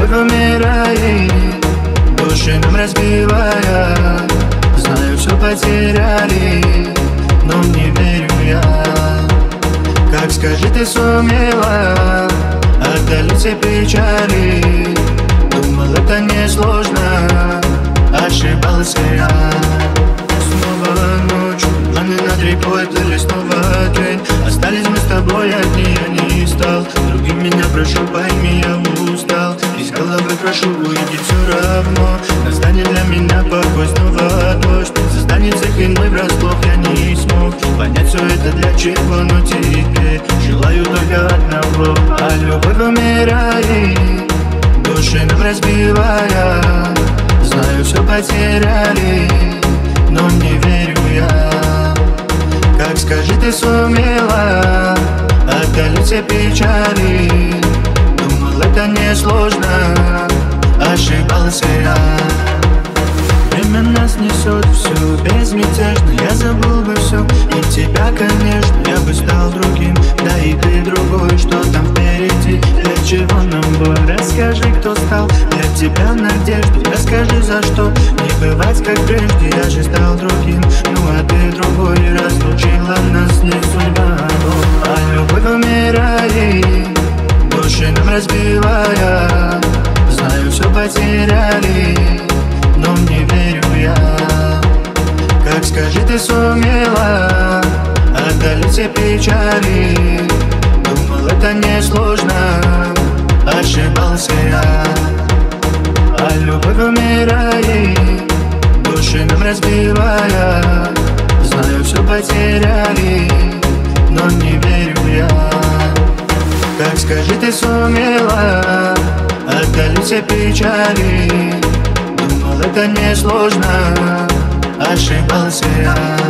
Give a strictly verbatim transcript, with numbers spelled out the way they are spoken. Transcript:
любовь умирает, души нам разбивая. Знаю, все потеряли, но не верю я. Как скажи, ты сумела отдалить все печали. Думал, это несложно, ошибался я. Снова ночь, планы над рекой плыли, снова день. Остались мы с тобой одни, я не стал другим, меня прошу, пойми, я устал. Из головы прошу, уйди, все равно настанет для меня покой, снова дождь. Застанет всех иной врасплох, я не смог понять все это для чего, но теперь желаю только одного. А любовь умирает, души нам разбивая. Знаю, все потеряли, но не верю я. Как скажи, ты сумела отдалить все печали. Думал, это несложно, ошибался я. Время нас несет все безмятежно. Я забыл бы все и тебя, конечно. Я бы стал другим, да и ты другой. Что там впереди, для чего нам бой? Расскажи, кто стал для тебя надеждой. Расскажи, за что не бывать как прежде. Я же стал другим, ну а ты другой. Разлучила нас не судьба, а любовь умирает, души нам разбивая. Знаю, все потеряли, но не верю я. Как скажи, ты сумела отдалить все печали. Думал, это несложно, ошибался я. А любовь умирает, души нам разбивая. Знаю, все потеряли, но не верю я. Как скажи, ты сумела отдалить все печали. Думал, это несложно, ошибался я.